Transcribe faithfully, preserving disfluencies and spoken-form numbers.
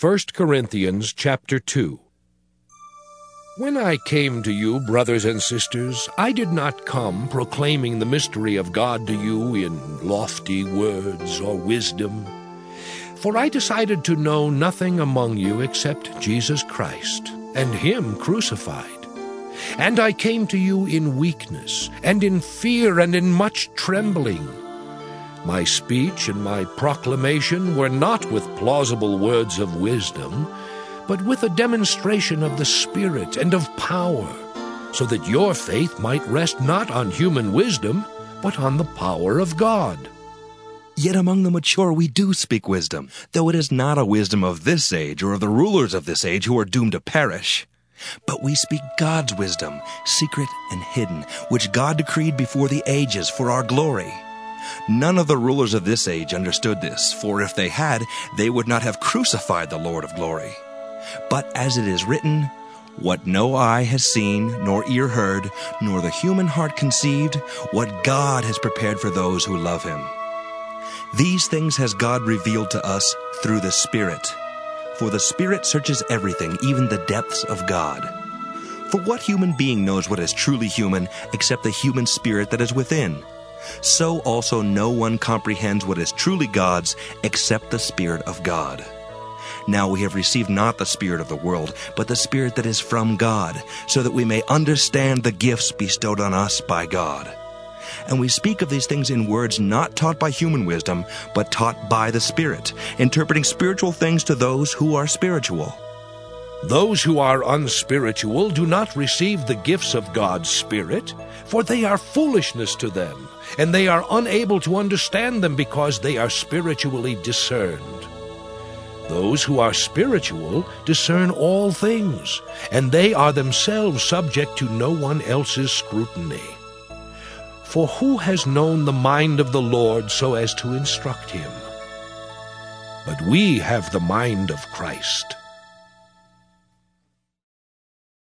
First Corinthians chapter two. When I came to you, brothers and sisters, I did not come proclaiming the mystery of God to you in lofty words or wisdom. For I decided to know nothing among you except Jesus Christ, and Him crucified. And I came to you in weakness, and in fear, and in much trembling. My speech and my proclamation were not with plausible words of wisdom, but with a demonstration of the Spirit and of power, so that your faith might rest not on human wisdom, but on the power of God. Yet among the mature we do speak wisdom, though it is not a wisdom of this age or of the rulers of this age who are doomed to perish. But we speak God's wisdom, secret and hidden, which God decreed before the ages for our glory. None of the rulers of this age understood this, for if they had, they would not have crucified the Lord of glory. But as it is written, "What no eye has seen, nor ear heard, nor the human heart conceived, what God has prepared for those who love Him." These things has God revealed to us through the Spirit. For the Spirit searches everything, even the depths of God. For what human being knows what is truly human, except the human spirit that is within? So also no one comprehends what is truly God's, except the Spirit of God. Now we have received not the spirit of the world, but the Spirit that is from God, so that we may understand the gifts bestowed on us by God. And we speak of these things in words not taught by human wisdom, but taught by the Spirit, interpreting spiritual things to those who are spiritual. Those who are unspiritual do not receive the gifts of God's Spirit, for they are foolishness to them, and they are unable to understand them because they are spiritually discerned. Those who are spiritual discern all things, and they are themselves subject to no one else's scrutiny. For who has known the mind of the Lord so as to instruct him? But we have the mind of Christ.